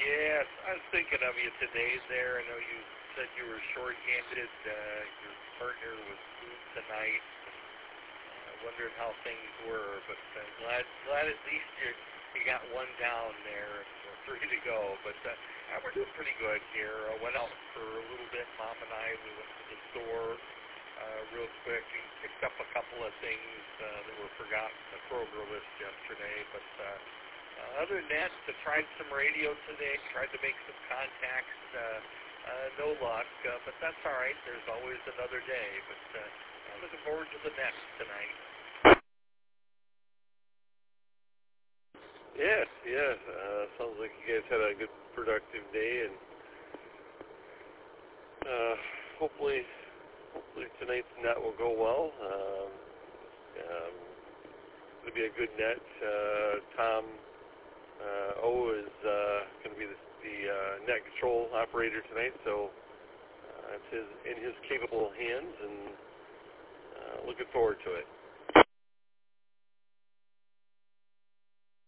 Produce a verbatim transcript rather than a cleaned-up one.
Yes, I was thinking of you today there. I know you said you were short-handed. Uh, your partner was moved tonight. I uh, wondered how things were, but uh, glad glad at least you, you got one down there and we're three to go. But uh, yeah, we're doing pretty good here. I went out for a little bit. Mom and I, we went to the store uh, real quick and picked up a couple of things uh, that were forgotten on the Kroger list yesterday. But uh, uh, other than that, I tried some radio today, tried to make some contacts. Uh, uh, no luck, uh, but that's all right. There's always another day. But uh, I'm looking forward to the next tonight. Yes, yes. Uh, sounds like you guys had a good, productive day, and uh, hopefully, hopefully tonight's net will go well. Um, um, it'll be a good net. Uh, Tom uh, O is uh, going to be the, the uh, net control operator tonight, so uh, it's his, in his capable hands, and uh, looking forward to it.